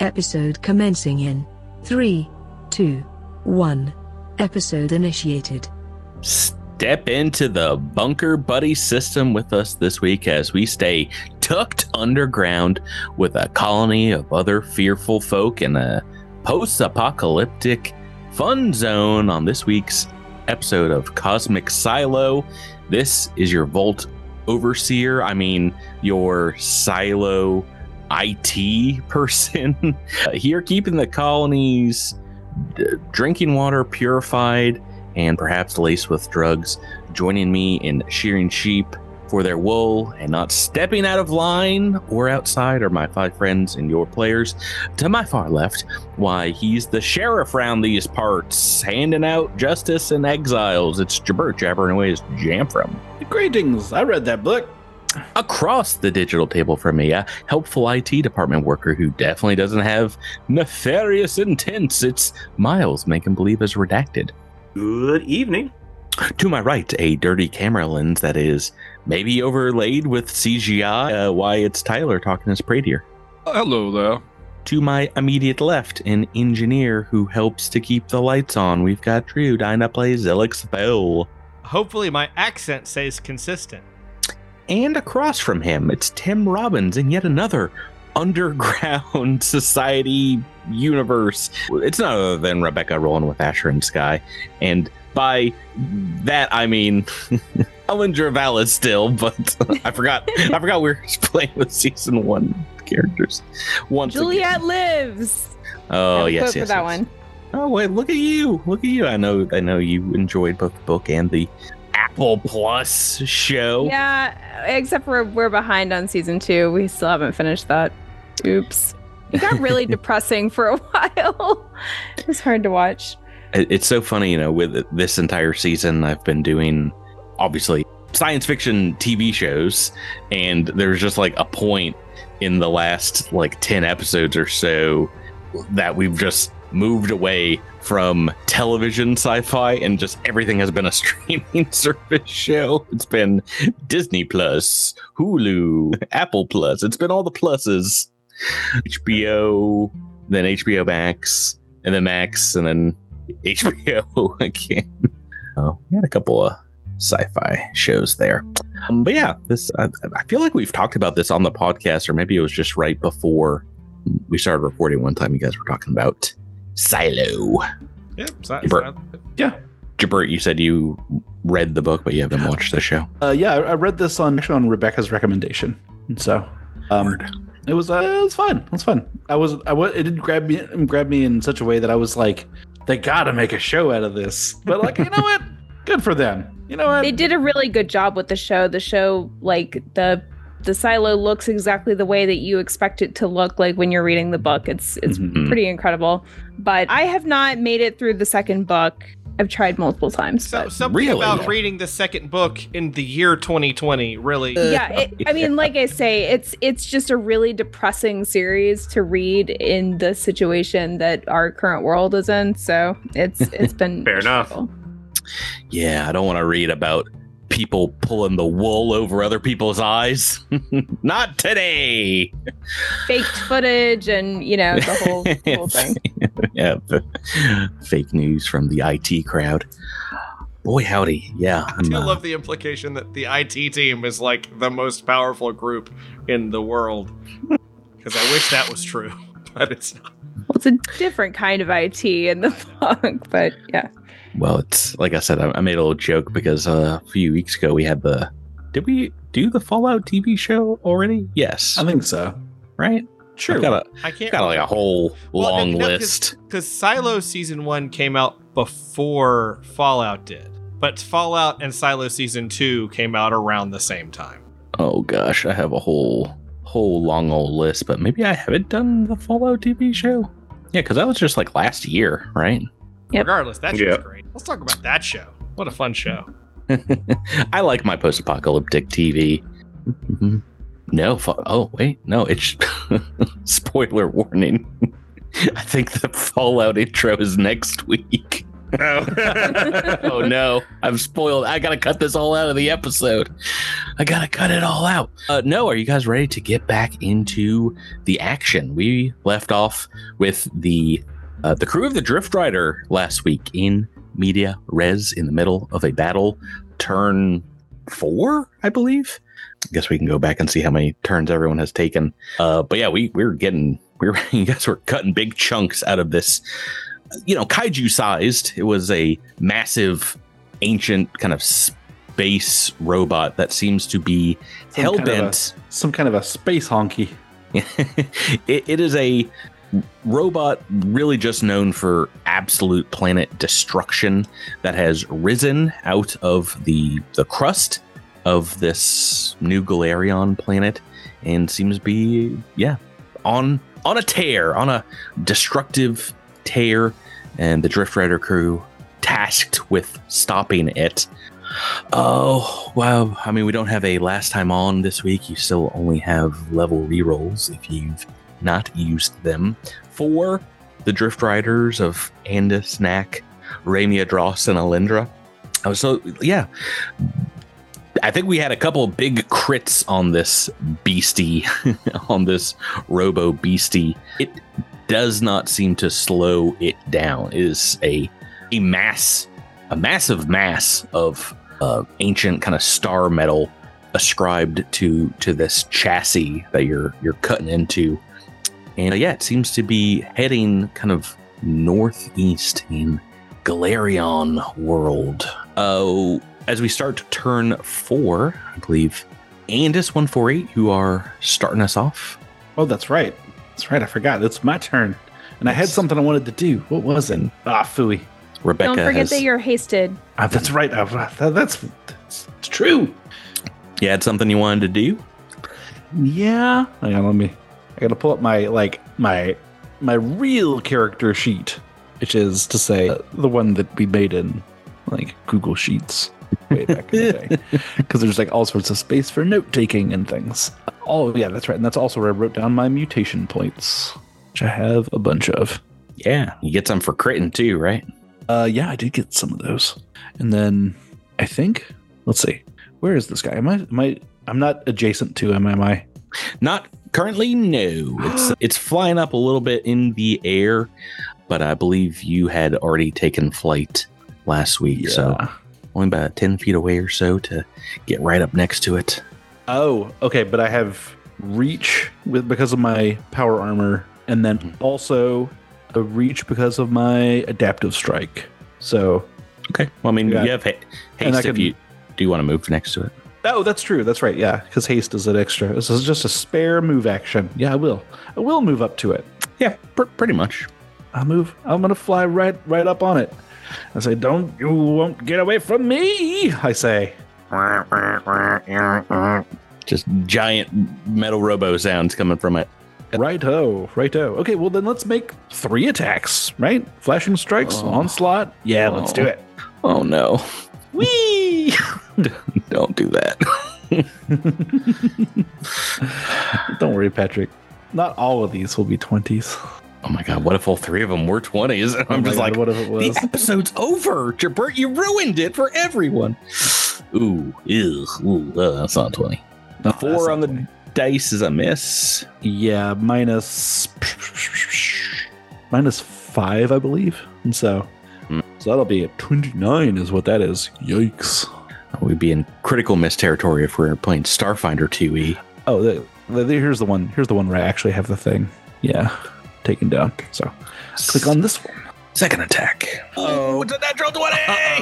Episode commencing in 3, 2, 1. Episode initiated. Step into the Bunker Buddy system with us this week as we stay tucked underground with a colony of other fearful folk in a post-apocalyptic fun zone on this week's episode of Cosmic Silo. This is your Vault Overseer, your Silo IT person here, keeping the colonies drinking water purified and perhaps laced with drugs, joining me in shearing sheep for their wool and not stepping out of line or outside are my 5 friends and your players. To my far left, why, he's the sheriff round these parts, handing out justice and exiles. It's Jabert, jabbering away his Jamfram. Greetings, I read that book. Across the digital table from me, a helpful IT department worker who definitely doesn't have nefarious intents. It's Miles, making believe is redacted. Good evening. To my right, a dirty camera lens that is maybe overlaid with CGI. Why, it's Tyler talking as Pradier. Hello there. To my immediate left, an engineer who helps to keep the lights on. We've got Drew, Dinah plays Zilix Bell. Hopefully my accent stays consistent. And across from him, it's Tim Robbins in yet another underground society universe. It's none other than Rebecca rolling with Asher and Sky. And by that, I mean Ellen Dravala still, but I forgot we were playing with season 1 characters. Juliet lives. Oh, yes. For that one. Oh, wait, look at you. I know you enjoyed both the book and the Apple Plus show. Yeah, except for we're behind on season 2. We still haven't finished that. Oops. It got really depressing for a while. It was hard to watch. It's so funny, with this entire season, I've been doing, obviously, science fiction TV shows, and there's just like a point in the last 10 episodes or so that we've just moved away from television sci-fi and just everything has been a streaming service show. It's been Disney Plus, Hulu, Apple Plus. It's been all the pluses. HBO, then HBO Max, and then Max, and then HBO again. Oh, we had a couple of sci-fi shows there. But yeah, I feel like we've talked about this on the podcast, or maybe it was just right before we started recording one time. You guys were talking about Silo. Yeah. Yeah. Jabert, you said you read the book, but you haven't watched the show. Yeah, I read this on Rebecca's recommendation. And so it was fun. It was fun. It did grab me in such a way that I was like, they gotta make a show out of this. But you know what? Good for them. You know what? They did a really good job with the show. The show, the silo looks exactly the way that you expect it to look like when you're reading the book. It's pretty incredible. But I have not made it through the second book. I've tried multiple times. So something about reading the second book in the year 2020 really. Yeah, like I say, it's just a really depressing series to read in the situation that our current world is in. So it's been fair enough. Yeah, I don't want to read about people pulling the wool over other people's eyes. Not today. Faked footage and, the whole thing. Yeah, the fake news from the IT crowd. Boy, howdy. Yeah. I do love the implication that the IT team is the most powerful group in the world. Because I wish that was true, but it's not. Well, it's a different kind of IT in the book, but yeah. Well, it's like I said, I made a little joke because a few weeks ago we had did we do the Fallout TV show already? Yes. I think so. Right? Sure. I can't got a whole long list. Because Silo Season 1 came out before Fallout did. But Fallout and Silo Season 2 came out around the same time. Oh gosh, I have a whole long old list, but maybe I haven't done the Fallout TV show. Yeah, because that was just last year, right? Yep. Regardless, that show's great. Let's talk about that show. What a fun show. I like my post-apocalyptic TV. Mm-hmm. No, it's spoiler warning. I think the Fallout intro is next week. Oh no, I'm spoiled. I gotta cut this all out of the episode. I gotta cut it all out. No, are you guys ready to get back into the action? We left off with the crew of the Drift Rider last week in media res, in the middle of a battle. Turn 4, I believe. I guess we can go back and see how many turns everyone has taken. But yeah, you guys were cutting big chunks out of this, kaiju sized. It was a massive, ancient kind of space robot that seems to be hell bent. Some kind of a space honky. It is a robot really just known for absolute planet destruction that has risen out of the crust of this new Galarian planet and seems to be on a tear, on a destructive tear, and the Drift Rider crew tasked with stopping it. Oh, wow. I mean, we don't have a last time on this week. You still only have level rerolls if you've not used them for the Drift Riders of Andis, Knack, Ramia, Dross, and Alindra. So, yeah. I think we had a couple of big crits on this beastie, on this Robo Beastie. It does not seem to slow it down. It is a massive mass of ancient kind of star metal ascribed to this chassis that you're cutting into. And it seems to be heading kind of northeast in Galarian world. As we start to turn 4, I believe, Andis148, you are starting us off. Oh, that's right. That's right. I forgot. It's my turn. And I had something I wanted to do. What was it? Phooey. Rebecca. Don't forget that you're hasted. That's right. That's true. You had something you wanted to do? Yeah. Hang on, I gotta pull up my real character sheet, which is to say the one that we made in Google Sheets way back in the day, because there's all sorts of space for note taking and things. Oh yeah, that's right. And that's also where I wrote down my mutation points, which I have a bunch of. Yeah, you get some for critting too, right? Yeah, I did get some of those. And then I think, let's see, where is this guy? I'm not adjacent to him, am I? Not currently, no. It's flying up a little bit in the air, but I believe you had already taken flight last week, so only about 10 feet away or so to get right up next to it. Oh, okay, but I have reach because of my power armor, and then also a reach because of my adaptive strike. So okay, well, I mean, you have haste if you do want to move next to it. Oh, that's true. That's right. Yeah, because haste is an extra. This is just a spare move action. Yeah, I will move up to it. Yeah, pretty much. I'm gonna fly right up on it. I say, you won't get away from me, I say. Just giant metal robo sounds coming from it. Righto. Okay, well then let's make 3 attacks, right? Flashing strikes, onslaught. Yeah, let's do it. Oh no. Whee! Don't do that. Don't worry, Patrick. Not all of these will be 20s. Oh my god, what if all 3 of them were 20s? I'm just what if it was? The episode's over. Jabert, you ruined it for everyone. Ooh, that's not 20. No, 4 on the dice is a miss. Yeah, minus 5, I believe. And so that'll be a 29 is what that is. Yikes. We'd be in critical miss territory if we were playing Starfinder 2E. Oh, here's the one. Here's the one where I actually have the thing. Yeah, taken down. So click on this one. Second attack. Oh, it's a natural 20!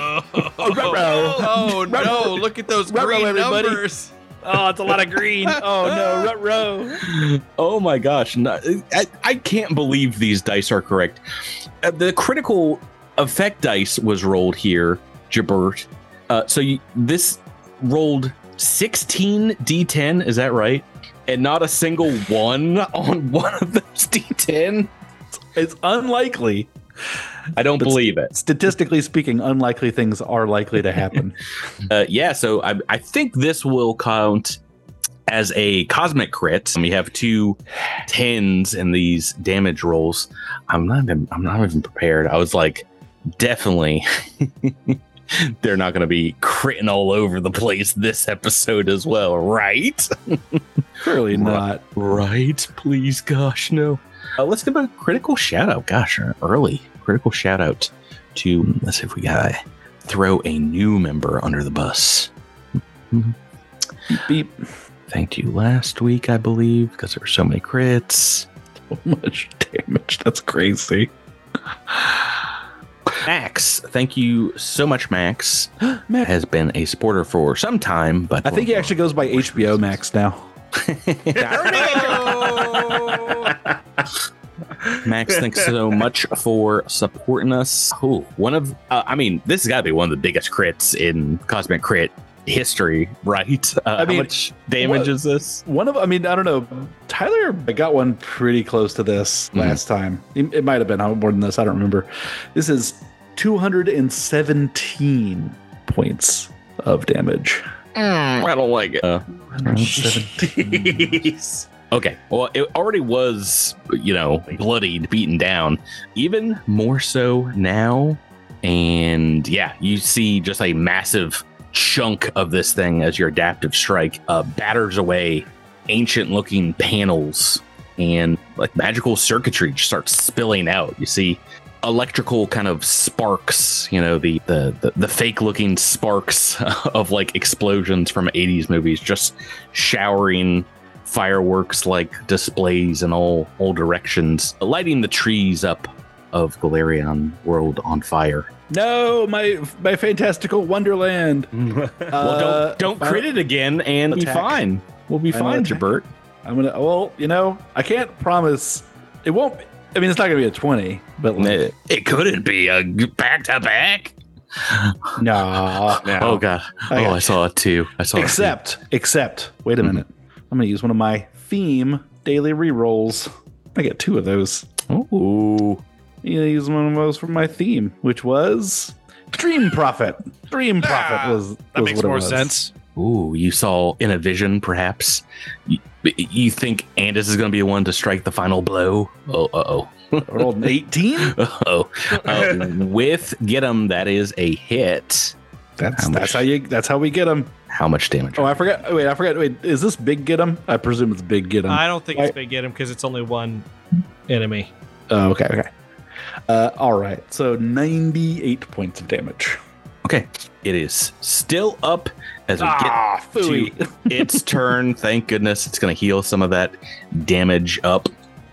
Oh no, look at those green numbers. Oh, it's a lot of green. Oh no, Rut-row. Oh my gosh. I can't believe these dice are correct. The critical effect dice was rolled here, Jabert. This rolled 16 D10, is that right? And not a single 1 on one of those D10? It's unlikely. I don't believe it. Statistically speaking, unlikely things are likely to happen. So I think this will count as a cosmic crit. We have 2 10s in these damage rolls. I'm not even prepared. I was like, definitely they're not going to be critting all over the place this episode as well, right? Clearly not. Right? Please, gosh, no. Let's give a critical shout out. Gosh, an early critical shout out to, let's see if we got to throw a new member under the bus. Beep, beep. Thanked you last week, I believe, because there were so many crits. So much damage. That's crazy. Max, thank you so much, Max. Max. Has been a supporter for some time, but I think he actually goes by HBO Max now. Max, thanks so much for supporting us. Ooh, this has got to be one of the biggest crits in Cosmic Crit history, right? How much damage is this? I don't know. Tyler got one pretty close to this last time. It might have been more than this. I don't remember. This is 217 points of damage. I don't like it. 117. Okay, well, it already was, bloodied, beaten down. Even more so now. And yeah, you see just a massive chunk of this thing as your adaptive strike batters away ancient-looking panels, and like magical circuitry just starts spilling out. You see electrical kind of sparks, the fake-looking sparks of like explosions from 80s movies just showering fireworks like displays in all directions, lighting the trees up of Galarian world on fire. No, my fantastical wonderland. Well, don't crit it again and be fine. We'll be fine, Jabert. I can't promise it won't. It's not gonna be a 20, but it couldn't be a back to back. No. Oh god. I saw it too. Except, wait a minute. I'm gonna use one of my theme daily rerolls. I get 2 of those. Ooh. Use one of those for my theme, which was Dream Prophet. Dream Prophet was that makes what more it was. sense. Ooh, you saw in a vision, perhaps. You think Andis is going to be the one to strike the final blow? Oh. Rolled an 18. With get 'em, that is a hit. That's how we get them. How much damage? Oh, I forgot. Wait, is this big get 'em? I presume it's big get 'em. I don't think it's big get him because it's only one enemy. Oh, okay. All right. So 98 points of damage. Okay. It is still up as we get to its turn. Thank goodness it's going to heal some of that damage up.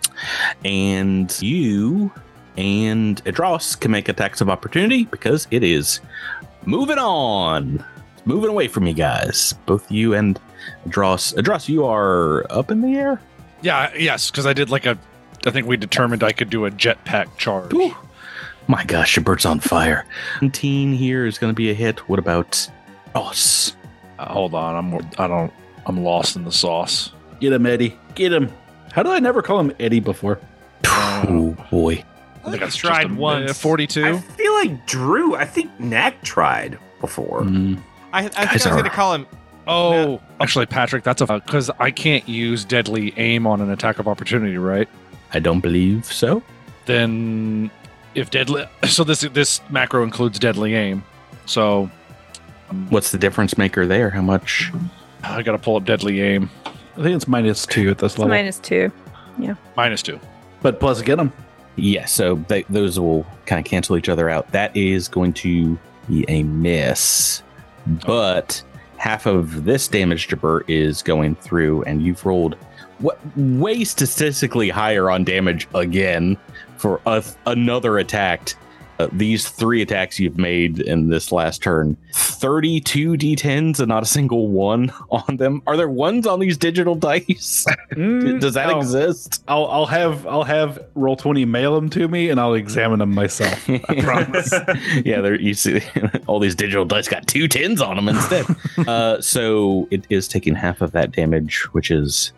And you and Adros can make attacks of opportunity because it is moving on. Moving away from you guys. Both you and Adros. Adros, you are up in the air? Yes, because I did I think we determined I could do a jetpack charge. Ooh. My gosh, your bird's on fire. 17 here is going to be a hit. What about Ross? Hold on, I'm lost in the sauce. Get him, Eddie. Get him. How did I never call him Eddie before? Oh boy. I think I tried once. 42. I feel like Drew. I think Knack tried before. I think I was going to call him. Oh, actually, Patrick, that's because I can't use deadly aim on an attack of opportunity, right? I don't believe so. Then if this macro includes deadly aim. So what's the difference maker there? How much? I got to pull up deadly aim. I think it's -2 at this level. -2. Yeah. -2. But plus get him. Yeah, so those will kind of cancel each other out. That is going to be a miss. But half of this damage, Jabber, is going through, and you've rolled way statistically higher on damage again for another attack. These 3 attacks you've made in this last turn, 32 D10s and not a single one on them. Are there ones on these digital dice? Does that exist? I'll have Roll20 mail them to me, and I'll examine them myself. I promise. Yeah, you see, all these digital dice got 2 10s on them instead. So it is taking half of that damage, which is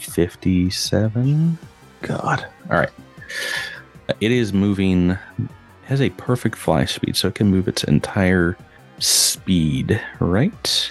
57. God. All right. It is moving. Has a perfect fly speed, so it can move its entire speed, right?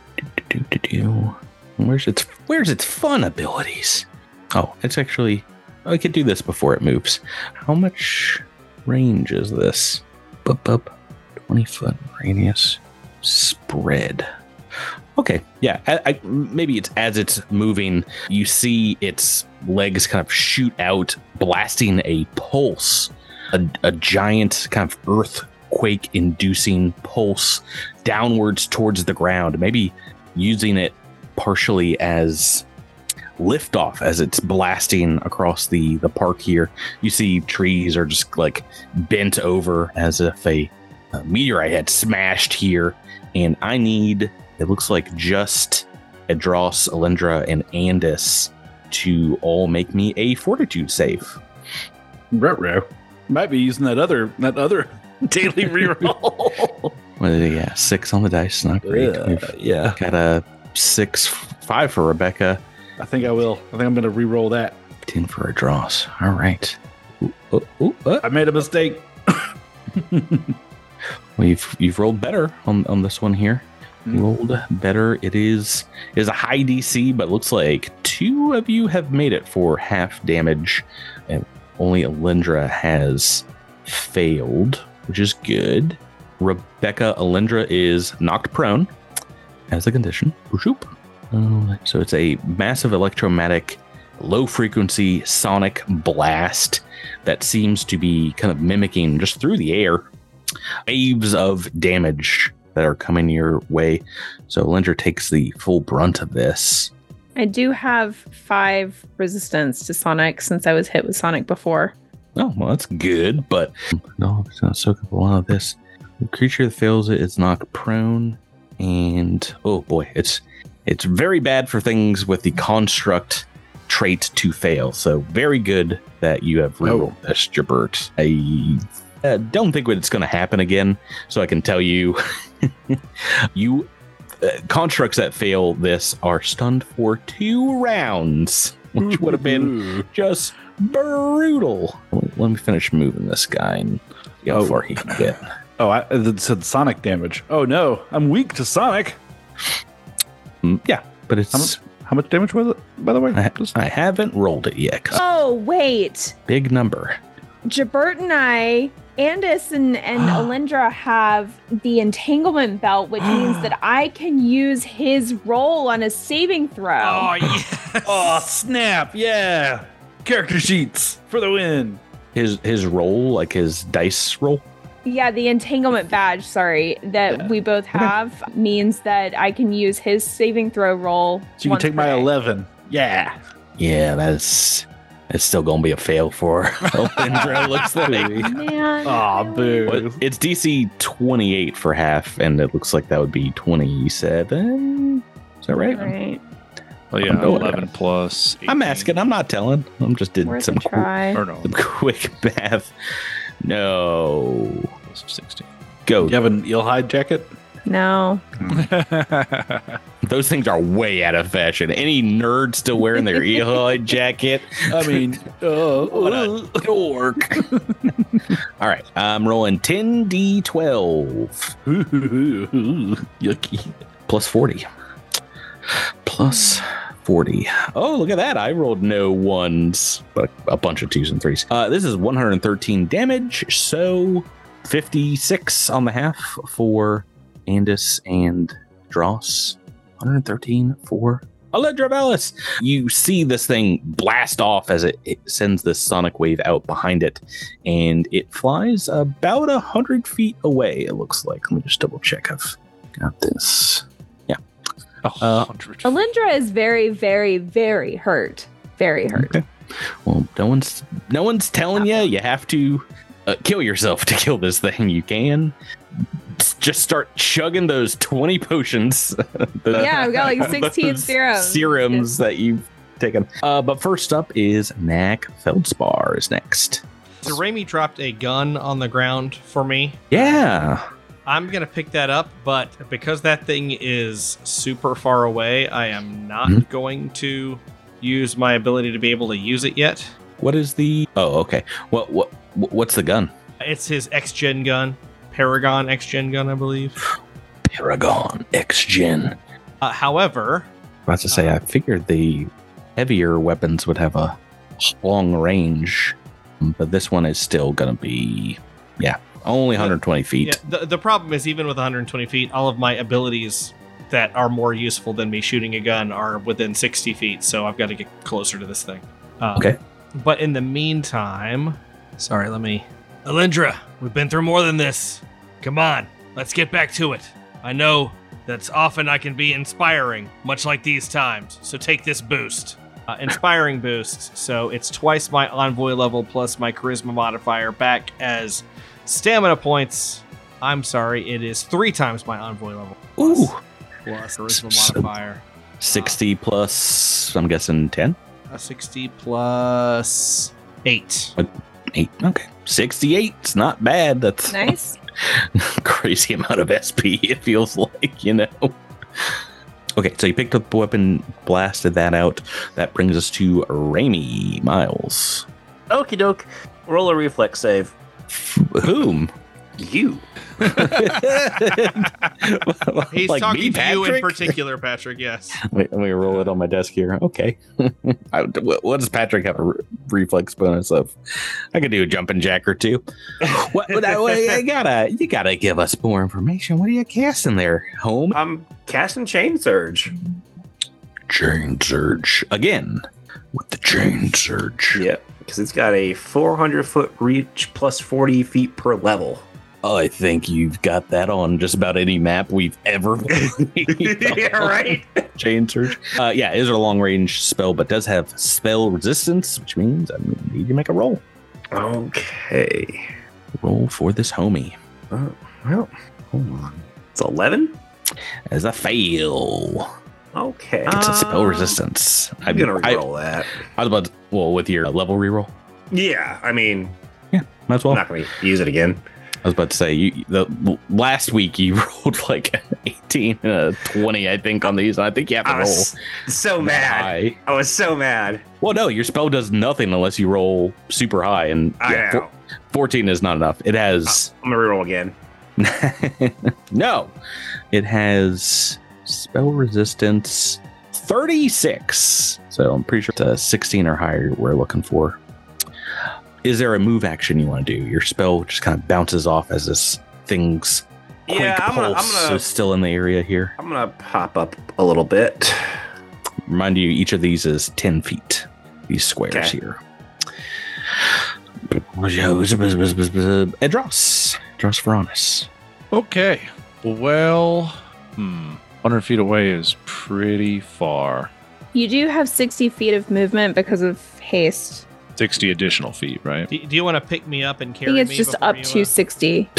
Where's its fun abilities? Oh, it's actually I could do this before it moves. How much range is this? 20-foot radius spread. Okay, yeah. Maybe it's as it's moving, you see its legs kind of shoot out, blasting a pulse, a giant kind of earthquake-inducing pulse downwards towards the ground. Maybe using it partially as liftoff as it's blasting across the park here. You see trees are just like bent over as if a meteorite had smashed here, and I need, it looks like just Edros, Alindra, and Andis to all make me a fortitude save. Ruh-roh. Might be using that other daily reroll. What did he get? 6 on the dice, not great. Yeah. Got a 6-5 for Rebecca. I think I will. I think I'm going to re-roll that. 10 for Edros. All right. I made a mistake. Well, you've rolled better on this one here. Rolled better. It is a high DC, but looks like 2 of you have made it for half damage, and only Alindra has failed, which is good. Rebecca, Alindra is knocked prone as a condition. So it's a massive electromagnetic, low-frequency sonic blast that seems to be kind of mimicking just through the air waves of damage that are coming your way. So Alindra takes the full brunt of this. I do have 5 resistance to Sonic since I was hit with Sonic before. Oh, well, that's good, but no, it's not soak up a lot of this. The creature that fails it is knocked prone, and oh boy, it's very bad for things with the construct trait to fail. So very good that you have rerolled this, Jabert. I don't think it's going to happen again, so I can tell you, you constructs that fail this are stunned for 2 rounds, which would have been just brutal. Let me finish moving this guy and see how far he can get. Oh, it said Sonic damage. Oh no, I'm weak to Sonic. Yeah, but it's... How much damage was it, by the way? I haven't rolled it yet. Oh, wait. Big number. Jabert and I, Andis and Alindra have the entanglement belt, which means that I can use his roll on a saving throw. Oh, yes. Oh, snap. Yeah. Character sheets for the win. His roll, like his dice roll? Yeah, the entanglement badge, that we both have means that I can use his saving throw roll. So you can take my 11. Yeah. Yeah, it's still going to be a fail for Alindra, looks like. Man. Aw, boo. But it's DC 28 for half, and it looks like that would be 27. Is that right? Right. Well, yeah, 11 plus 18. I'm asking. I'm not telling. I'm just did Worth some a try. some quick math. No. 16. Go. You have an eelhide jacket? No. Those things are way out of fashion. Any nerd still wearing their eelhide jacket? I mean, what a dork. All right. I'm rolling 10d12. Yucky. Plus 40. Plus 40. Oh, look at that. I rolled no 1s, but a bunch of 2s and 3s. This is 113 damage, so 56 on the half for Andis and Dross. 113 for Alindra Bellis. You see this thing blast off as it sends this sonic wave out behind it, and it flies about 100 feet away, it looks like. Let me just double check. I've got this. 100. Alindra is very, very, very hurt. Very hurt. Okay. Well, no one's telling you. You have to kill yourself to kill this thing. You can just start chugging those 20 potions. Yeah, I've got like 16 serums that you've taken. But first up is Knack Feldspar is next. So Raimi dropped a gun on the ground for me. Yeah. I'm going to pick that up, but because that thing is super far away, I am not going to use my ability to be able to use it yet. What is the... Oh, okay. What's the gun? It's his X-Gen gun. Paragon X-Gen gun, I believe. Paragon X-Gen. However... I was about to say, I figured the heavier weapons would have a long range, but this one is still going to be, only 120 feet. Yeah, the problem is, even with 120 feet, all of my abilities that are more useful than me shooting a gun are within 60 feet, so I've got to get closer to this thing. Okay. But in the meantime, Alindra, we've been through more than this. Come on, let's get back to it. I know that's often I can be inspiring, much like these times, so take this boost. Inspiring boost, so it's twice my envoy level plus my charisma modifier back as stamina points. I'm sorry, it is 3 times my envoy level. Ooh. Plus charisma modifier. 60 plus, I'm guessing 10? 60 plus 8. 8. Okay. 68. It's not bad. That's Nice. crazy amount of SP, it feels like, Okay, so you picked up the weapon, blasted that out. That brings us to Raimi Miles. Okie doke. Roll a reflex save. Whom? You. He's Like talking me, to you in Patrick? particular, Patrick, yes. Let me roll it on my desk here. Okay. What does Patrick have a reflex bonus of? I could do a jumping jack or two. You gotta give us more information. What are you casting there, home? I'm casting Chain Surge. Chain Surge. Again, with the Chain Surge. Yep. Because it's got a 400-foot reach plus 40 feet per level. I think you've got that on just about any map we've ever played. Yeah, right? Chain Surge. It is a long range spell, but does have spell resistance, which means I need to make a roll. Okay. Roll for this homie. Well, hold on. It's 11? As a fail. Okay. It's a spell resistance. I'm going to reroll that. I was about to, with your level reroll? Yeah, I mean, Might as well. I'm not going to use it again. I was about to say, last week you rolled like 18 and a 20, I think, on these. I think you have to I roll. was so mad. High. I was so mad. Well, no, your spell does nothing unless you roll super high. And I know. 14 is not enough. It has... I'm going to reroll again. No. It has spell resistance 36. So I'm pretty sure it's a 16 or higher we're looking for. Is there a move action you want to do? Your spell just kind of bounces off as this thing's quick pulse is still in the area here. I'm going to pop up a little bit. Remind you, each of these is 10 feet. These squares here. Edros Varanus. Okay. Well, 100 feet away is pretty far. You do have 60 feet of movement because of haste. 60 additional feet, right? Do you want to pick me up and I carry me? think it's just before up you, to 60.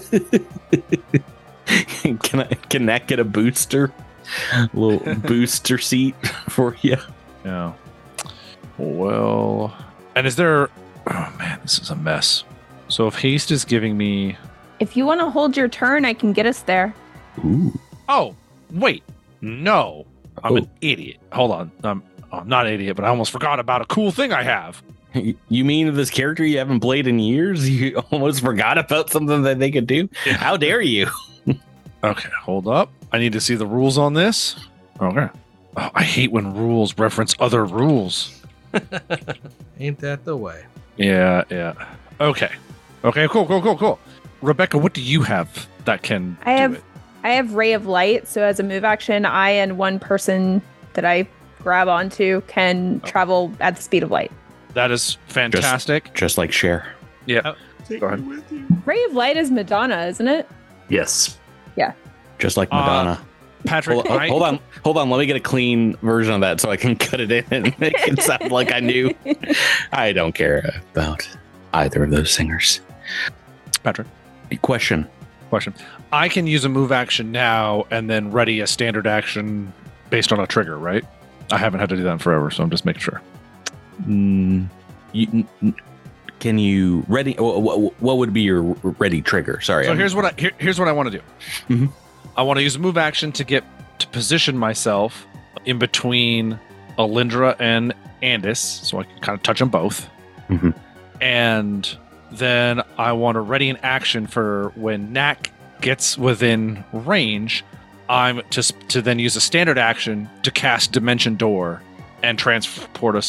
Can that get a booster? A little booster seat for you? Yeah. Well, and is there... Oh, man, this is a mess. So if haste is giving me... If you want to hold your turn, I can get us there. Ooh. Oh, wait. No. I'm Oh. an idiot. Hold on. I'm not an idiot, but I almost forgot about a cool thing I have. You mean this character you haven't played in years? You almost forgot about something that they could do? How dare you? Okay, hold up. I need to see the rules on this. Okay. Oh, I hate when rules reference other rules. Ain't that the way? Yeah. Okay, cool. Rebecca, what do you have that can do it? I have Ray of Light, so as a move action, I and one person that I grab onto can travel at the speed of light. That is fantastic. Just like Cher. Yeah. Take Go ahead. me with you. Ray of Light is Madonna, isn't it? Yes. Just like Madonna. Patrick, Hold on. Let me get a clean version of that so I can cut it in and make it sound like I knew. I don't care about either of those singers. Patrick, Question. I can use a move action now and then ready a standard action based on a trigger, right? I haven't had to do that in forever, so I'm just making sure. Can you ready? What would be your ready trigger? Sorry. So here's what I want to do. Mhm. I want to use a move action to position myself in between Alindra and Andis, so I can kind of touch them both. Mhm. And then I want to ready an action for when Knack gets within range. I'm to then use a standard action to cast Dimension Door and transport us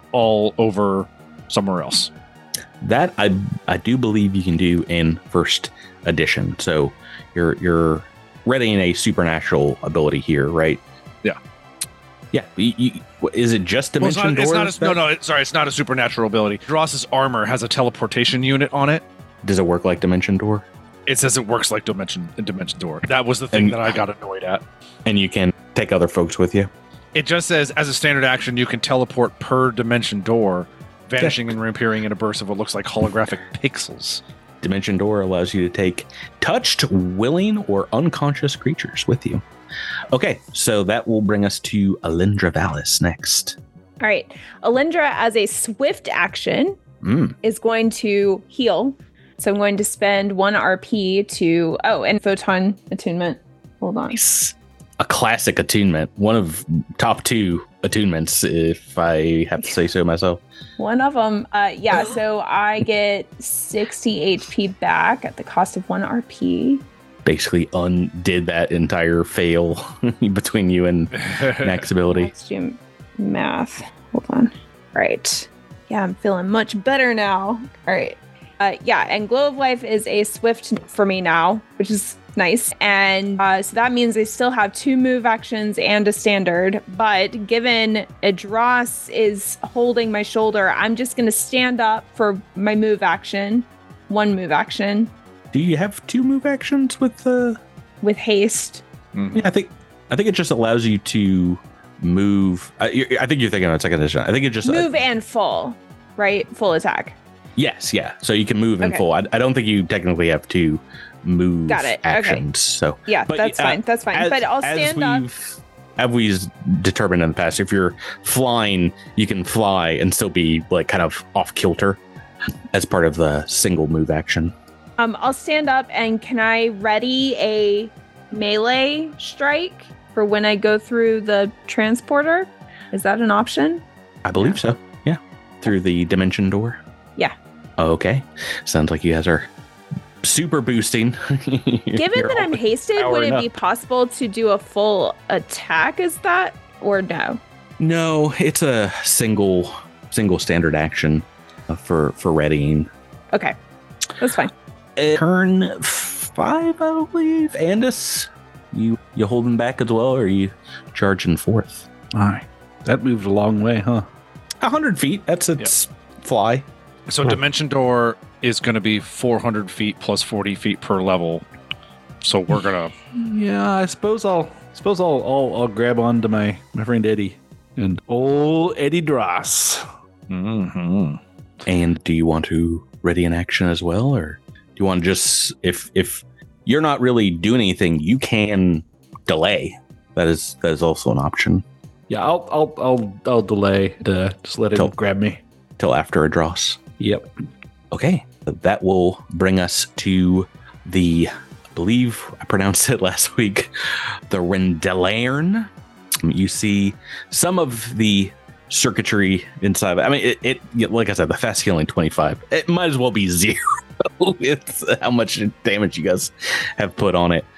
all over somewhere else. That I do believe you can do in first edition. So you're readying a supernatural ability here, right? Yeah. Yeah. Is it just Dimension Door? It's not a supernatural ability. Dross's armor has a teleportation unit on it. Does it work like Dimension Door? It says it works like Dimension Door. That was the thing that I got annoyed at. And you can take other folks with you? It just says, as a standard action, you can teleport per Dimension Door, vanishing and reappearing in a burst of what looks like holographic pixels. Dimension Door allows you to take touched, willing, or unconscious creatures with you. Okay, so that will bring us to Alindra Vallis next. All right. Alindra, as a swift action, is going to heal. So I'm going to spend 1 RP to... Oh, and Photon Attunement. Hold on. Nice. A classic attunement. One of top 2 attunements, if I have to say so myself. One of them. So I get 60 HP back at the cost of 1 RP. Basically undid that entire fail between you and Max ability. Let's do math. Hold on. All right. Yeah, I'm feeling much better now. All right. And Glow of Life is a swift for me now, which is nice. And so that means I still have 2 move actions and a standard. But given Dross is holding my shoulder, I'm just going to stand up for my move action. 1 move action. Do you have 2 move actions with haste? Yeah, I think it just allows you to move. I think you're thinking about second edition. I think it just move and full, right? Full attack. Yes, yeah. So you can move in full. I don't think you technically have 2 move actions. Okay. So yeah, that's fine. That's fine. But I'll stand up. As we've determined in the past, if you're flying, you can fly and still be like kind of off kilter as part of the single move action. I'll stand up, and can I ready a melee strike for when I go through the transporter? Is that an option? I believe so. Yeah, through the Dimension Door. Yeah. Okay. Sounds like you guys are super boosting. Given that I'm hasted, would it be possible to do a full attack as that, or no? No, it's a single standard action for readying. Okay, that's fine. Turn 5, I believe. Andis, you holding back as well, or are you charging forth? All right, that moved a long way, huh? 100 feet. That's its fly. So Dimension Door is going to be 400 feet plus 40 feet per level. So we're gonna. Yeah, I suppose I'll grab onto my friend Eddie and old Eddie Dross. Mm-hmm. And do you want to ready an action as well, or do you want to just if you're not really doing anything, you can delay. That is also an option. Yeah, I'll delay to just let him grab me till after a Dross. Yep. Okay, that will bring us to the, I believe I pronounced it last week, the Rendelairn. You see some of the circuitry inside. I mean, it like I said, the fast healing 25. It might as well be 0 with how much damage you guys have put on it.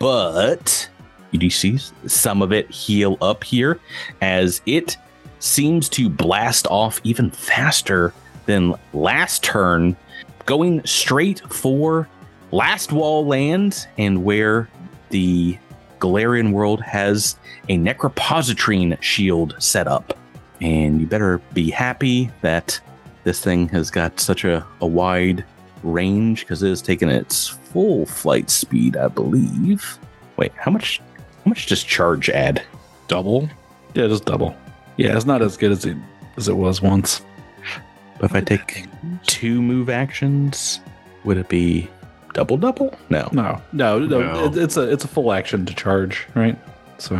But you do see some of it heal up here as it seems to blast off even faster than last turn, going straight for Last Wall Land, and where the Golarion world has a Necropositrine shield set up. And you better be happy that this thing has got such a wide range, because it has taken its full flight speed, I believe. Wait, how much does charge add? Double? Yeah, just double. Yeah, it's not as good as it was once. But if I take 2 move actions, would it be double? No. It's a full action to charge, right? So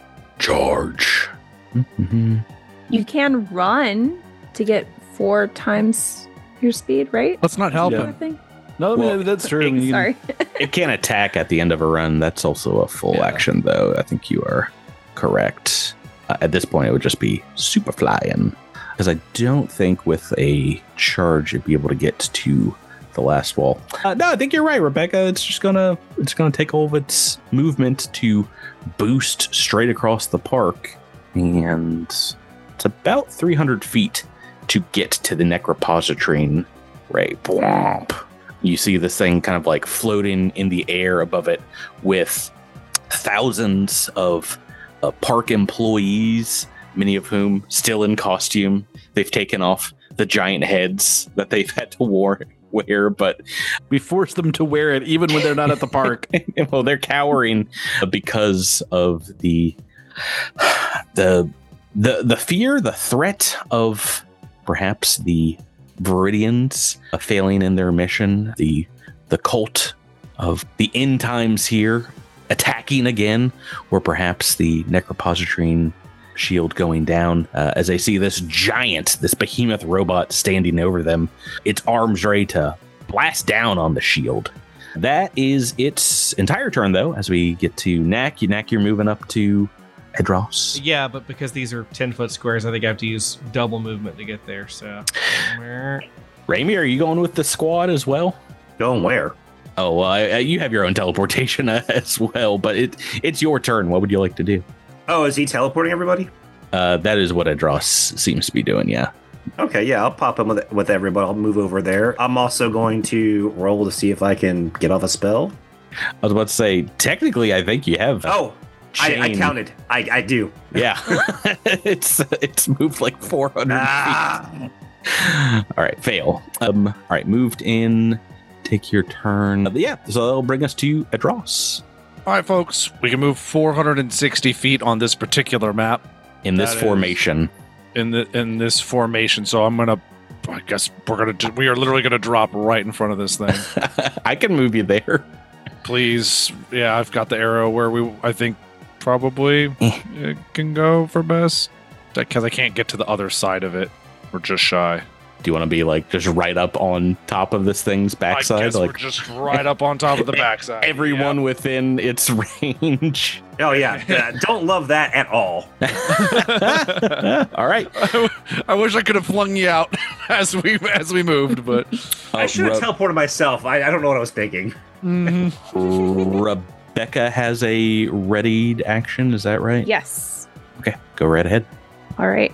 charge. Mm-hmm. You can run to get 4 times your speed, right? Let's not help Yeah. him. No, I mean, that's true. I mean, Sorry. It can attack at the end of a run. That's also a full action, though. I think you are correct. At this point, it would just be super flying. Because I don't think with a charge you'd be able to get to the last wall. No, I think you're right, Rebecca. It's gonna take all of its movement to boost straight across the park, and it's about 300 feet to get to the necropositrine. Right. Bwomp. You see this thing kind of like floating in the air above it with thousands of park employees, many of whom still in costume. They've taken off the giant heads that they've had to wear, but We force them to wear it even when they're not at the park. well, they're cowering because of the fear, the threat of perhaps the Viridians failing in their mission, the cult of the end times here attacking again, or perhaps the necropositrine shield going down as they see this behemoth robot standing over them, its arms ready to blast down on the shield. That is its entire turn, though. As we get to Knack, you're moving up to Edros. Yeah, but because these are 10-foot squares, I think I have to use double movement to get there. So, Raimi, are you going with the squad as well? Going where? Oh, well, you have your own teleportation as well, but it's your turn. What would you like to do? Oh, is he teleporting everybody? That is what Edros seems to be doing, yeah. Okay, yeah, I'll pop him with everybody. I'll move over there. I'm also going to roll to see if I can get off a spell. I was about to say, technically, I think you have. Oh, I chain. counted. I do. Yeah. it's moved like 400 feet. All right, fail. All right, moved in. Take your turn. Yeah, so that'll bring us to Edros. All right, folks, we can move 460 feet on this particular map In this That formation. in this formation. So I guess we are literally gonna drop right in front of this thing. I can move you there. Please, yeah, I've got the arrow where I think probably it can go for best because I can't get to the other side of it. We're just shy. Do you want to be like just right up on top of this thing's I backside? guess Like we're just right up on top of the backside. everyone within its range. Oh, yeah. Don't love that at all. All right. I wish I could have flung you out as we moved, but I should have teleported myself. I don't know what I was thinking. Rebecca has a readied action. Is that right? Yes. Okay, go right ahead. All right.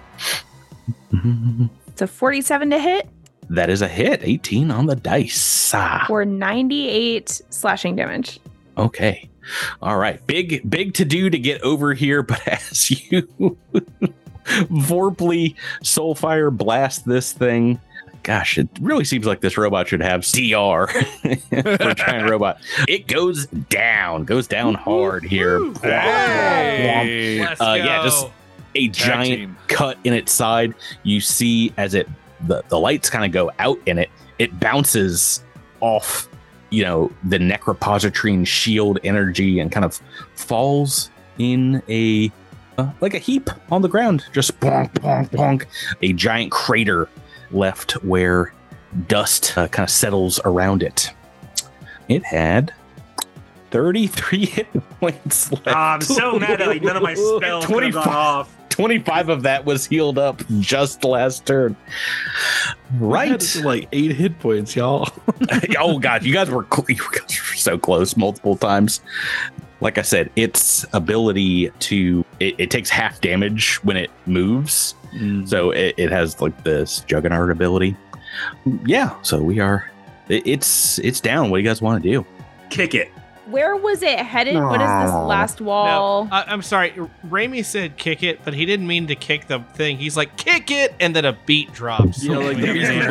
It's a 47 to hit That is a hit. 18 on the dice. for 98 slashing damage. Okay. All right. Big to do to get over here, but as you Vorpally Soulfire blast this thing, gosh, it really seems like this robot should have CR for a giant robot. It goes down hard here. hey, Let's go. Yeah, just a giant team. cut in its side. You see as the lights kind of go out in it, it bounces off, the necropositrine shield energy and kind of falls in a like a heap on the ground. Just bonk, bonk, bonk. A giant crater left where dust kind of settles around it. It had 33 hit points left. I'm so mad that none of my spells could have gone off. 25 of that was healed up just last turn. I had Right. like 8 hit points, y'all. Oh, God. You guys were so close multiple times. Like I said, its ability it takes half damage when it moves. So it has like this Juggernaut ability. Yeah. So it's down. What do you guys want to do? Kick it. Where was it headed? What is this last wall? No, I'm sorry. Raimi said kick it, but he didn't mean to kick the thing. He's like, kick it, and then a beat drops. Yeah, like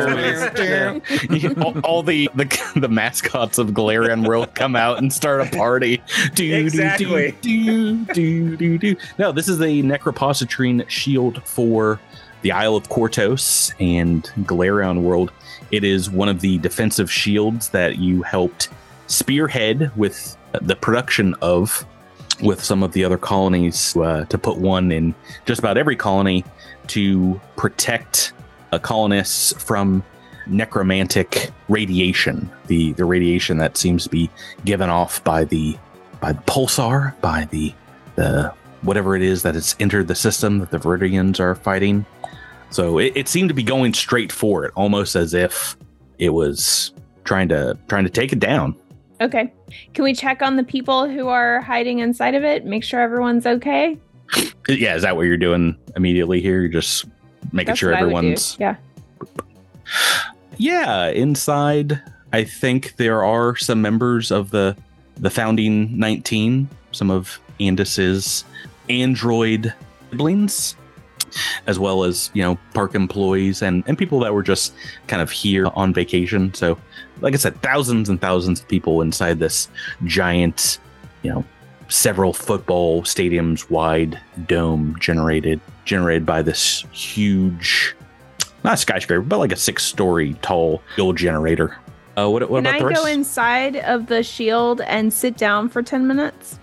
all the mascots of Galarian World come out and start a party. Exactly. Do. No, this is a necropositrine shield for the Isle of Kortos and Galarian World. It is one of the defensive shields that you helped spearhead with the production of with some of the other colonies to put one in just about every colony to protect colonists from necromantic radiation, the radiation that seems to be given off by the pulsar, by the whatever it is that has entered the system that the Viridians are fighting. So it seemed to be going straight for it, almost as if it was trying to take it down. Okay. Can we check on the people who are hiding inside of it? Make sure everyone's okay? Yeah, is that what you're doing immediately here? You're just making That's sure what I would do. everyone's. Yeah. Yeah, inside, I think there are some members of the founding 19, some of Andis's android siblings, as well as, park employees and people that were just kind of here on vacation. So, like I said, thousands and thousands of people inside this giant, several football stadiums wide dome generated by this huge, not a skyscraper, but like a 6-story tall fuel generator. What Can about I the rest? go inside of the shield and sit down for 10 minutes?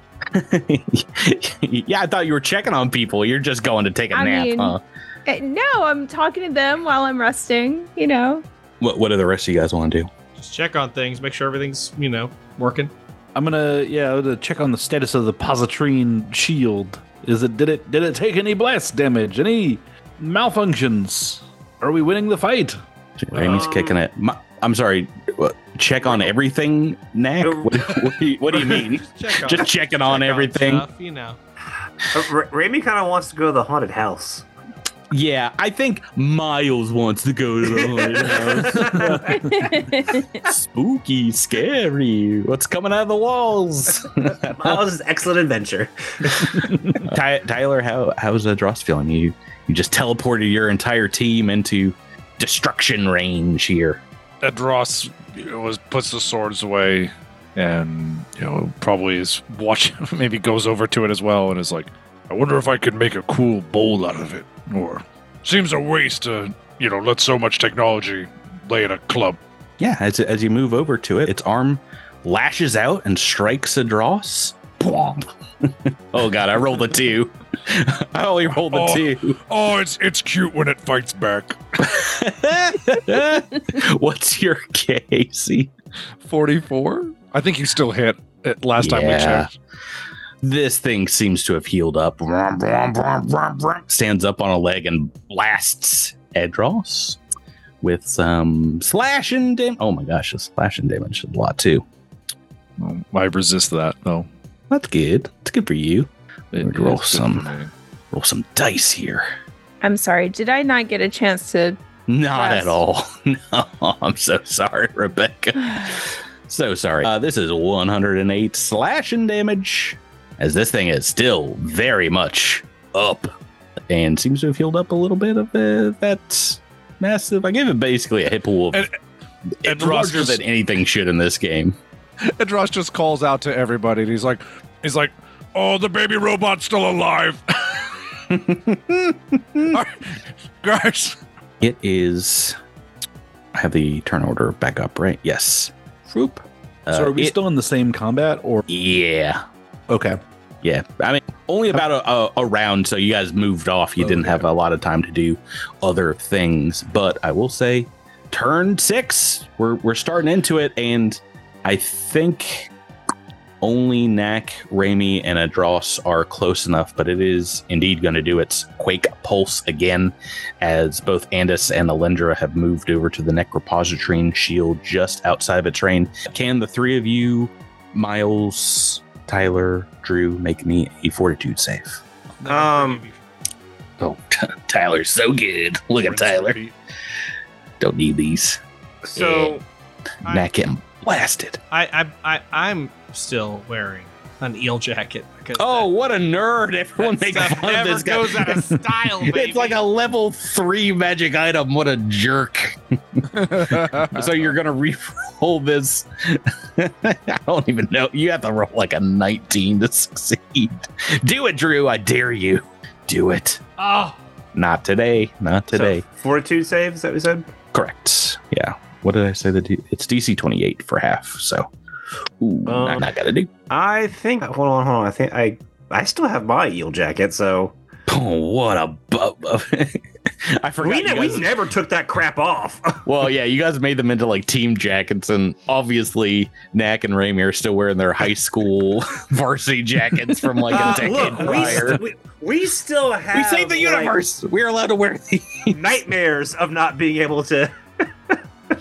Yeah, I thought you were checking on people. You're just going to take a nap, huh? No, I'm talking to them while I'm resting, What do the rest of you guys want to do? Just check on things, make sure everything's, working. I'm gonna check on the status of the positrine shield. Did it take any blast damage? Any malfunctions? Are we winning the fight? Ramey's kicking it. I'm sorry. Check on everything, Knack? What do you mean? Just checking on everything. Stuff, Raimi kind of wants to go to the haunted house. Yeah, I think Miles wants to go to the house. Spooky, scary. What's coming out of the walls? Miles' excellent adventure. Tyler, how's Dross feeling? You just teleported your entire team into destruction range here. Edros puts the swords away and probably is watching, maybe goes over to it as well and is like, I wonder if I could make a cool bowl out of it. Or seems a waste to let so much technology lay in a club. Yeah, as you move over to it, its arm lashes out and strikes Dross. Oh god, I rolled a 2. I only rolled a 2. Oh, it's cute when it fights back. What's your KC? 44? I think you still hit it last time we checked. This thing seems to have healed up. Stands up on a leg and blasts Edros with some slashing damage. Oh my gosh, the slashing damage is a lot too. Well, I resist that though. That's good. It's good for you. It Roll is good for me. some dice here. I'm sorry. Did I not get a chance to? Not Yes. at all. No, I'm so sorry, Rebecca. So sorry. This is 108 slashing damage, as this thing is still very much up and seems to have healed up a little bit of that massive. I gave it basically a hit pool of And larger than anything should in this game. And Ross just calls out to everybody and he's like, oh, the baby robot's still alive. Guys. It is. I have the turn order back up, right? Yes. Swoop. So are we still in the same combat, or Yeah. okay? Yeah. I mean, only about a round, so you guys moved off. You didn't have a lot of time to do other things. But I will say, turn 6, we're starting into it, and I think only Knack, Raimi, and Adros are close enough, but it is indeed going to do its Quake Pulse again, as both Andis and Alindra have moved over to the Necropositrine shield just outside of its range. Can the three of you, Miles, Tyler, Drew, make me a fortitude save? Oh, Tyler's so good. Look at Tyler. Don't need these. So Knack getting blasted. I'm still wearing an eel jacket. Because Oh, what a nerd. Everyone makes stuff fun of never this guy. goes out of style, baby. It's like a level 3 magic item. What a jerk. So you're going to re-roll this. I don't even know. You have to roll like a 19 to succeed. Do it, Drew. I dare you. Do it. Oh, Not today. Not today. So, fortitude save, is that what you said? Correct. Yeah. What did I say? It's DC 28 for half. So, not got to do. I think. Hold on. I think I still have my eel jacket, so. Oh, what a I forgot. We never took that crap off. Well, yeah, you guys made them into like team jackets, and obviously Knack and Raimi are still wearing their high school varsity jackets from like a decade prior. We still have. We saved the universe. We're allowed to wear these. Nightmares of not being able to.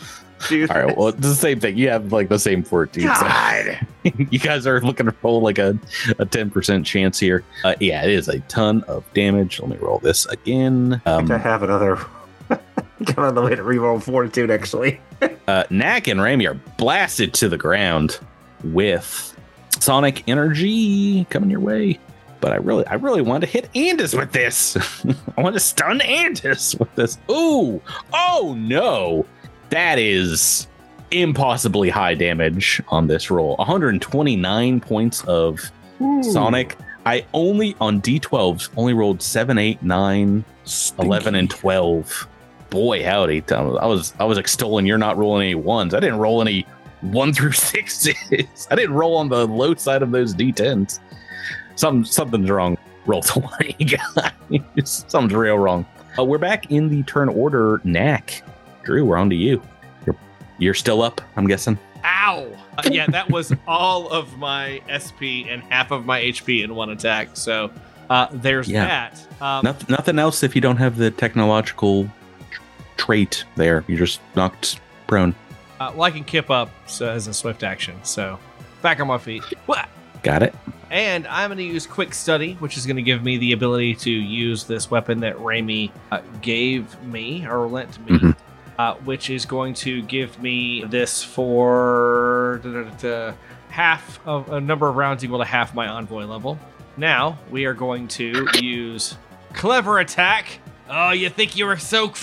do All right, well, it's the same thing. You have like the same 14. God. So you guys are looking to roll like a 10% chance here. Yeah, it is a ton of damage. Let me roll this again. I have another. Got another way to reroll fortitude, actually. Knack and Rami are blasted to the ground with sonic energy coming your way. But I really want to hit Andis with this. I want to stun Andis with this. Ooh, oh no. That is impossibly high damage on this roll. 129 points of sonic. I only, on D12s, only rolled 7, 8, 9, 11, and 12. Boy, howdy. I was extolling you're not rolling any ones. I didn't roll any 1 through 6s. I didn't roll on the low side of those D10s. Something's wrong. Roll 20, guys. Something's real wrong. We're back in the turn order. Knack. Drew, we're on to you. You're still up, I'm guessing. Ow! Yeah, that was all of my SP and half of my HP in one attack. So there's that. Nothing else if you don't have the technological trait there. You're just knocked prone. Well, I can kip up as a swift action. So back on my feet. What? Got it. And I'm going to use Quick Study, which is going to give me the ability to use this weapon that Rami gave me or lent me, which is going to give me this for half of a number of rounds equal to half my envoy level. Now we are going to use Clever Attack. Oh, you think you were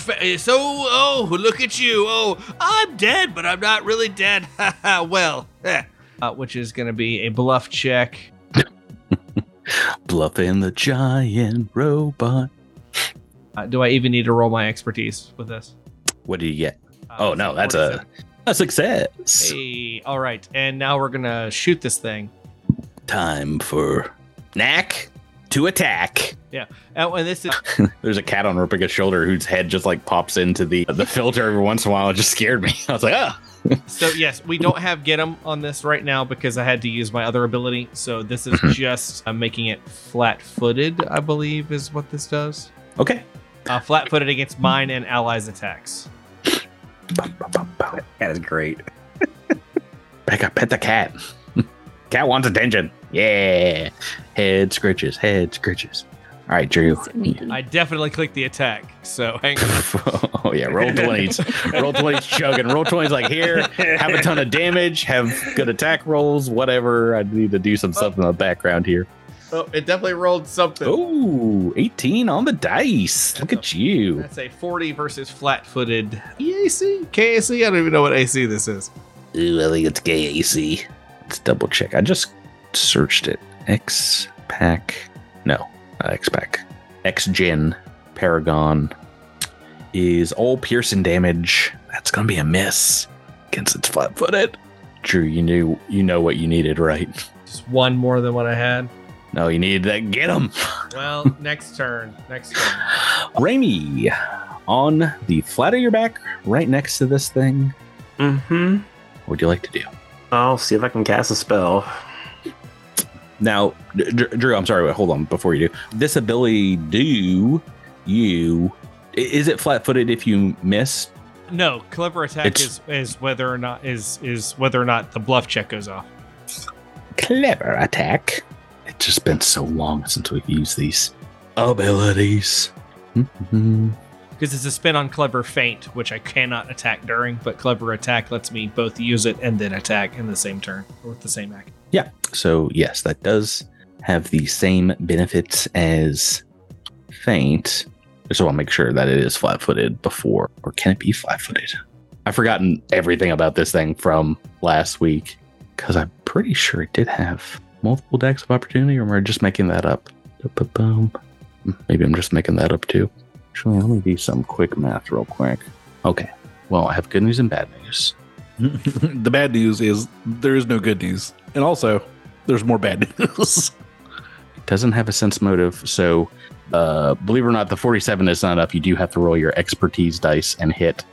oh, look at you. Oh, I'm dead, but I'm not really dead. Well, which is going to be a bluff check. Bluffing the giant robot. Do I even need to roll my expertise with this? What do you get? Oh, no, that's a success. Hey, all right. And now we're going to shoot this thing. Time for Knack to attack. Yeah. And this is... There's a cat on Rupica's shoulder whose head just like pops into the filter every once in a while. It just scared me. I was like, ah. So, yes, we don't have Get 'em on this right now because I had to use my other ability. So this is just making it flat-footed, I believe, is what this does. Okay. Flat-footed against mine and allies' attacks. That is great. Back up, pet the cat. Cat wants attention. Yeah. Head scritches, head scritches. All right, Drew. I definitely clicked the attack, so hang on. Oh, yeah, roll 20s. Roll 20s chugging. Roll 20s like here, have a ton of damage, have good attack rolls, whatever. I need to do some stuff in the background here. Oh, it definitely rolled something. Oh, 18 on the dice. Look at you. That's a 40 versus flat-footed EAC? KAC? I don't even know what AC this is. Ooh, I think it's KAC. Let's double check. I just searched it. X-Pack. No. X-Pack. X-Gen Paragon is all piercing damage. That's gonna be a miss against its flat-footed. Drew, you know what you needed, right? Just one more than what I had. No, you needed that. Get him. Well, next turn. Rami, on the flat of your back, right next to this thing. Mm-hmm. What would you like to do? I'll see if I can cast a spell. Now, Drew, I'm sorry, wait, hold on before you do. This ability, is it flat-footed if you miss? No, Clever Attack is whether or not the bluff check goes off. Clever Attack. It's just been so long since we've used these abilities. Because it's a spin on Clever Feint, which I cannot attack during, but Clever Attack lets me both use it and then attack in the same turn or with the same act. Yeah. So yes, that does have the same benefits as Feint. So I'll make sure that it is flat-footed before, or can it be flat-footed? I've forgotten everything about this thing from last week because I'm pretty sure it did have multiple decks of opportunity, or am I just making that up? Maybe I'm just making that up too. Actually, let me do some quick math real quick. Okay. Well, I have good news and bad news. The bad news is there is no good news. And also, there's more bad news. It doesn't have a sense motive, so believe it or not, the 47 is not up. You do have to roll your expertise dice and hit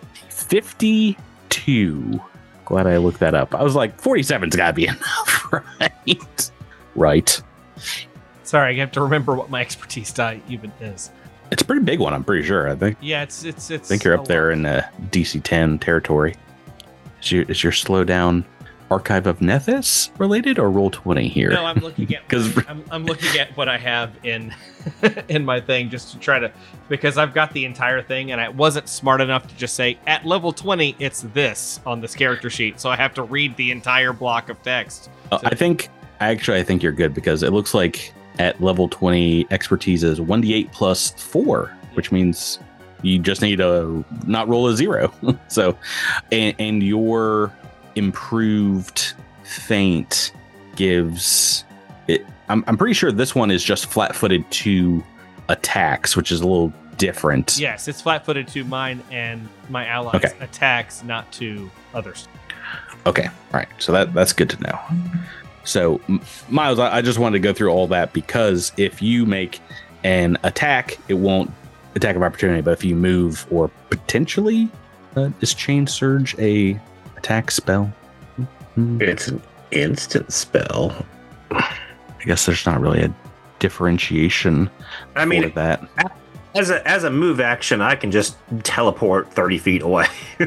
52. Glad I looked that up. I was like, 47's got to be enough, right? Right. Sorry, I have to remember what my expertise die even is. It's a pretty big one, I'm pretty sure. I think. Yeah, it's. I think you're up there in the DC 10 territory. Is your slowdown Archive of Nethys related or Roll20 here? No, I'm looking at 'Cause- I'm looking at what I have in in my thing just to try to, because I've got the entire thing and I wasn't smart enough to just say at level 20 it's this on this character sheet, so I have to read the entire block of text. I think you're good because it looks like at level 20 expertise is 1d8 plus 4, which means you just need to not roll a 0. So, and your improved feint gives it. I'm pretty sure this one is just flat-footed to attacks, which is a little different. Yes, it's flat-footed to mine and my allies' Okay. attacks, not to others. Okay, all right. So that's good to know. So, Miles, I just wanted to go through all that because if you make an attack, it won't attack of opportunity. But if you move or potentially, is Chain Surge a attack spell? It's an instant spell. I guess there's not really a differentiation I mean, for that. as a move action, I can just teleport 30 feet away.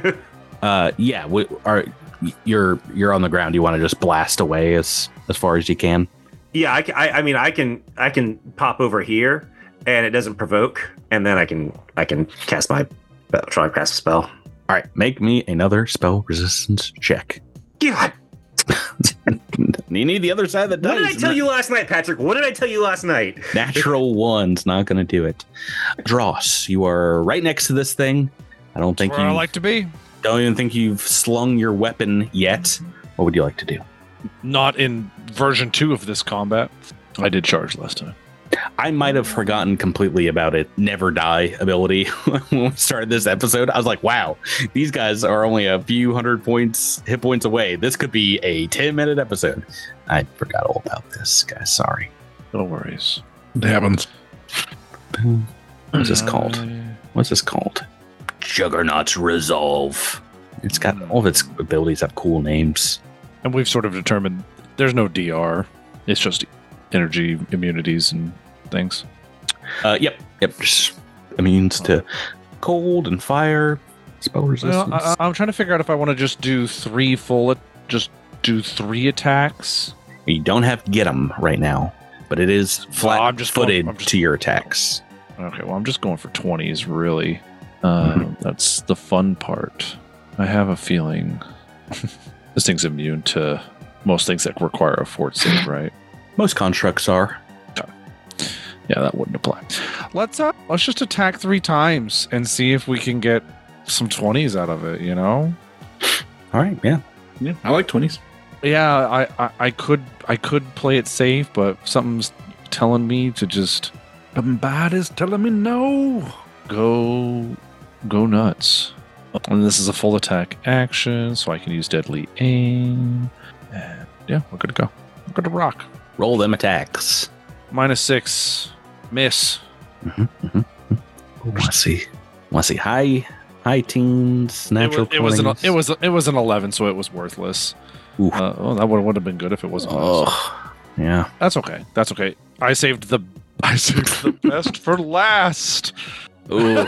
Yeah, you're on the ground. You want to just blast away as far as you can. Yeah, I mean, I can pop over here, and it doesn't provoke, and then I can cast my try to cast a spell. All right, make me another spell resistance check. God, You need the other side of the dice. what did I tell you last night, Patrick? What did I tell you last night? Natural one's not going to do it. Dross, you are right next to this thing. I don't think Where I you like to be. don't even think you've slung your weapon yet. What would you like to do? Not in version 2 of this combat. I did charge last time. I might have forgotten completely about it. Never die ability when we started this episode. I was like, wow, these guys are only a few hit points away. This could be a 10-minute episode. I forgot all about this, guys. Sorry. No worries. It happens. What's this called? Juggernaut's Resolve. It's got all of its abilities have cool names. And we've sort of determined there's no DR. It's just energy immunities and things. Yep. Just immunes to cold and fire, spell resistance. Well, I'm trying to figure out if I want to just do 3 attacks. You don't have to get them right now, but it is I'm just flat-footed going- I'm just- to your attacks. Okay, well, I'm just going for 20s, really. That's the fun part. I have a feeling this thing's immune to most things that require a fort save, right? Most constructs are. Yeah, that wouldn't apply. Let's just attack 3 times and see if we can get some 20s out of it, you know? All right, yeah. Yeah, I like 20s. Yeah, I could play it safe, but something's telling me to just Somebody's telling me no. go nuts. And this is a full attack action, so I can use deadly aim. And yeah, we're good to go. We're good to rock. Roll them attacks. -6. Miss. Want to see high teens, natural It was 20s? it was an 11, so it was worthless. Ooh. That would have been good if it wasn't. Oh, yeah. That's okay. That's okay. I saved the best for last. Ooh,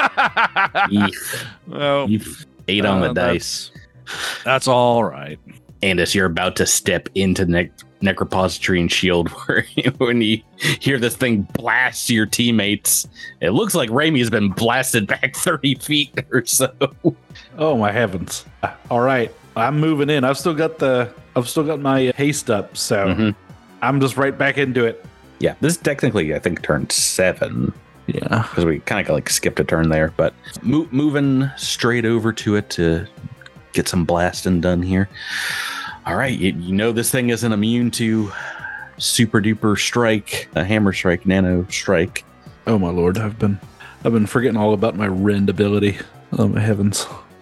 Well, you've ate on the that's- dice. That's all right. And as you're about to step into Necropository and Shield, where when you hear this thing blast your teammates, it looks like Raimi has been blasted back 30 feet or so. Oh my heavens! All right, I'm moving in. I've still got my haste up, so Mhm. I'm just right back into it. Yeah, this is technically, I think, turn 7. Yeah. Because we kind of like skipped a turn there, but moving straight over to it to get some blasting done here. All right, you know this thing isn't immune to super duper strike, a hammer strike, nano strike. Oh my lord, I've been forgetting all about my rend ability. Oh my heavens!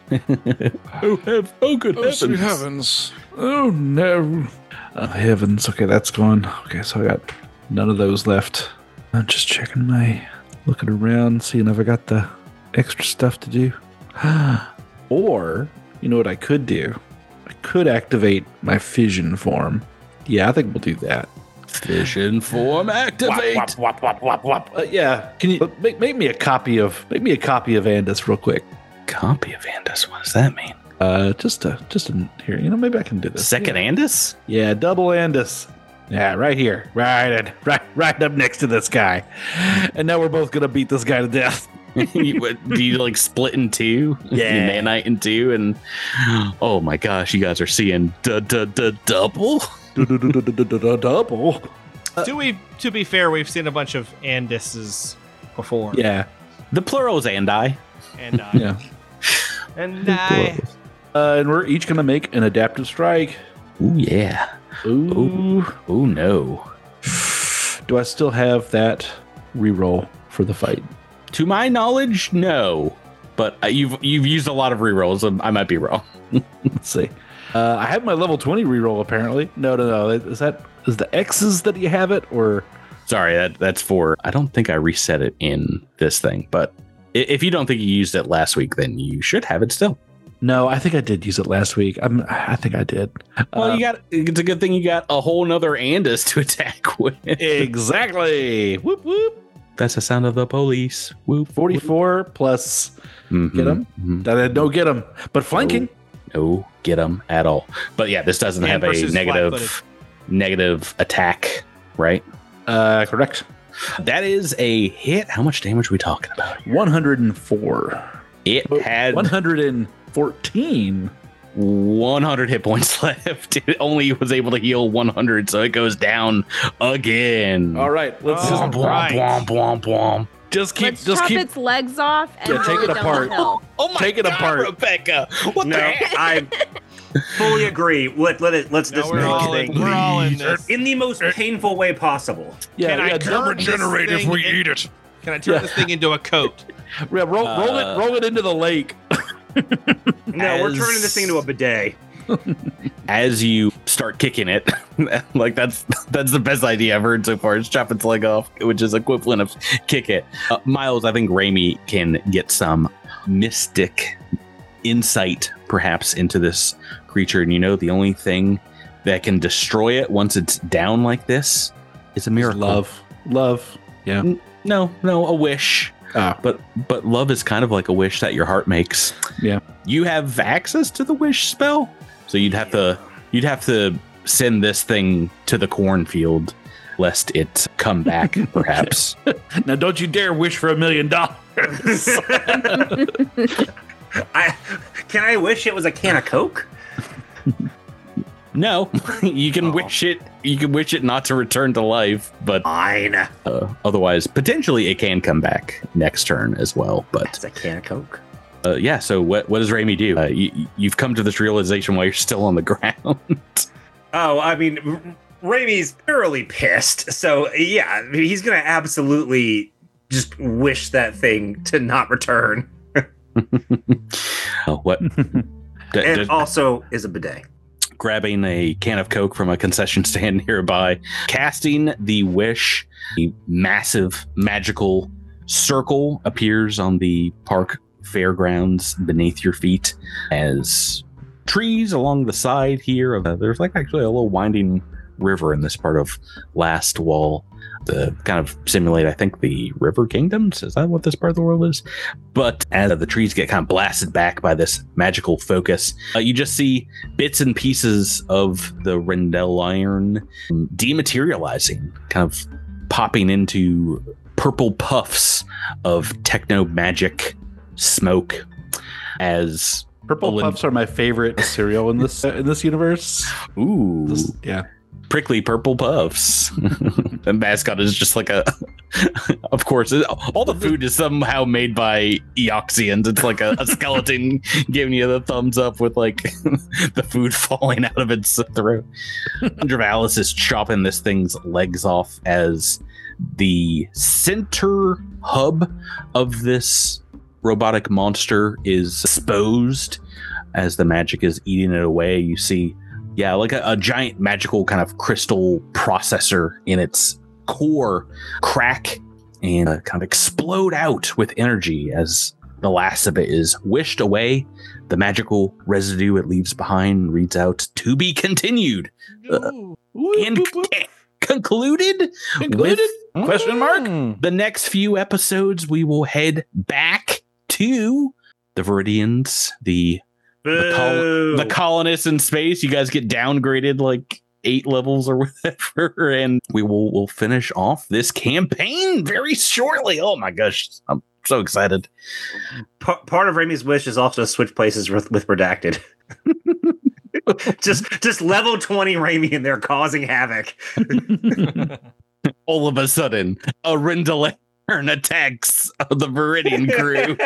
Oh good heavens! Sweet heavens. Oh no! Oh heavens! Okay, that's gone. Okay, so I got none of those left. I'm just looking around, seeing if I got the extra stuff to do. Or, you know what I could do? I could activate my fission form. Yeah, I think we'll do that. Fission form activate. Yeah, can you make me a copy of Andis real quick? Copy of Andis. What does that mean? Just in here. Maybe I can do this. Second Andis? Yeah, double Andis. Yeah, right here, right up next to this guy. And now we're both gonna beat this guy to death. Do you like split in two? Yeah. You nanite in two, and oh my gosh, you guys are seeing double. Double. To be fair, we've seen a bunch of Andises before. Yeah. The plural is Andi. And Yeah. and I. And we're each gonna make an adaptive strike. Ooh yeah. Ooh. Ooh no. Do I still have that reroll for the fight? To my knowledge, no. But you've used a lot of rerolls. I might be wrong. Let's see. I have my level 20 reroll apparently. No. Is the X's that you have it or? Sorry, that's for. I don't think I reset it in this thing. But if you don't think you used it last week, then you should have it still. No, I think I did use it last week. I think I did. Well, it's a good thing you got a whole nother Andis to attack with. Exactly. Whoop whoop. That's the sound of the police. Whoop. 44 plus. Get him. No, get him. But flanking. No, get him at all. But yeah, this doesn't have a negative attack, right? Correct. That is a hit. How much damage are we talking about? 104. It had 114. 100 hit points left. It only was able to heal 100, so it goes down again. All right, let's Blom, blom, blom, blom. just Let's chop its legs off and Yeah, take roll it it down apart. the hill. Oh my Take it God, apart. Rebecca. What No, the heck? I fully agree. Let's No, dismantle we're all in things this. in the most painful way possible. Yeah, Can I yeah, turn this Regenerate if thing we in- eat it. Can I turn this thing into a coat? yeah, roll it into the lake. No, we're As- turning this thing into a bidet. As you start kicking it, like that's the best idea I've heard so far. Is chop its leg off, which is equivalent of kick it. Miles, I think Raimi can get some mystic insight, perhaps, into this creature. And the only thing that can destroy it once it's down like this is a miracle. Love. Yeah. No, a wish. Ah. But love is kind of like a wish that your heart makes. Yeah. You have access to the wish spell, so you'd have to send this thing to the cornfield, lest it come back. Perhaps. Now, don't you dare wish for $1 million. Can I wish it was a can of Coke? No, you can wish it. You can wish it not to return to life, but Fine. otherwise, potentially it can come back next turn as well. But It's a can of Coke. yeah. So what does Raimi do? You've come to this realization while you're still on the ground. Oh, I mean, Raimi's thoroughly pissed. So yeah, I mean, he's gonna absolutely just wish that thing to not return, What? and also is a bidet. Grabbing a can of Coke from a concession stand nearby, casting the wish, a massive magical circle appears on the park fairgrounds beneath your feet as trees along the side here. There's like actually a little winding river in this part of Last Wall to kind of simulate, I think, the River Kingdoms. Is that what this part of the world is? But as the trees get kind of blasted back by this magical focus, you just see bits and pieces of the Rendell iron dematerializing, kind of popping into purple puffs of techno magic smoke as Purple Puffs are my favorite cereal in this universe. ooh, Yeah. prickly purple puffs. The mascot is just like of course, all the food is somehow made by Eoxians. It's like a skeleton giving you the thumbs up with like the food falling out of its throat. Alice is chopping this thing's legs off as the center hub of this robotic monster is exposed as the magic is eating it away. You see like a giant magical kind of crystal processor in its core crack and kind of explode out with energy as the last of it is wished away. The magical residue it leaves behind reads out, "To be continued." And concluded? Question mark? The next few episodes, we will head back to the Viridians, the Boo. The colonists in space, you guys get downgraded like 8 levels or whatever, and we'll finish off this campaign very shortly. Oh my gosh, I'm so excited. Part of Ramey's wish is also to switch places with Redacted. just level 20 Ramey in there causing havoc. All of a sudden, a Rindalern attacks the Viridian crew.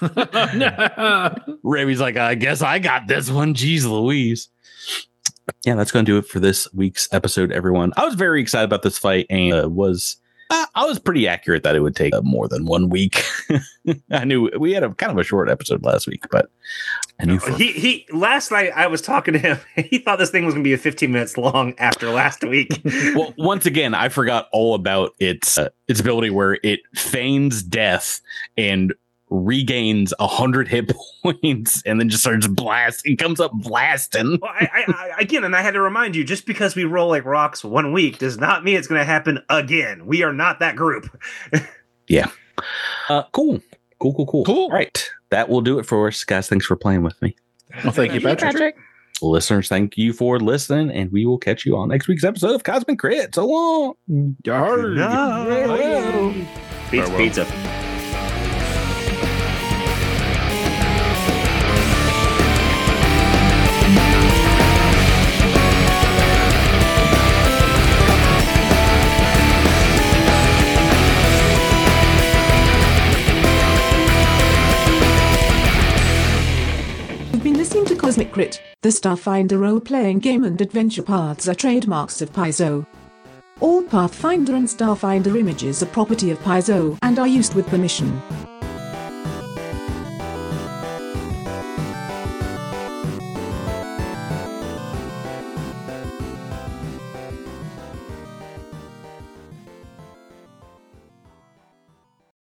Ramey's like, I guess I got this one. Jeez Louise. Yeah, that's going to do it for this week's episode, everyone. I was very excited about this fight, and I was pretty accurate that it would take more than 1 week. I knew we had a kind of a short episode last week, but I knew he last night I was talking to him. He thought this thing was going to be 15 minutes long after last week. Well, once again, I forgot all about its ability where it feigns death and regains 100 hit points and then just starts blasting. Comes up blasting. Well, I again, and I had to remind you, just because we roll like rocks 1 week does not mean it's going to happen again. We are not that group. Yeah. Cool. All right. That will do it for us, guys. Thanks for playing with me. Well, thank you, Patrick. Listeners, thank you for listening, and we will catch you on next week's episode of Cosmic Crit. So long. Pizza. You've been listening to Cosmic Crit, the Starfinder role-playing game, and adventure paths are trademarks of Paizo. All Pathfinder and Starfinder images are property of Paizo and are used with permission.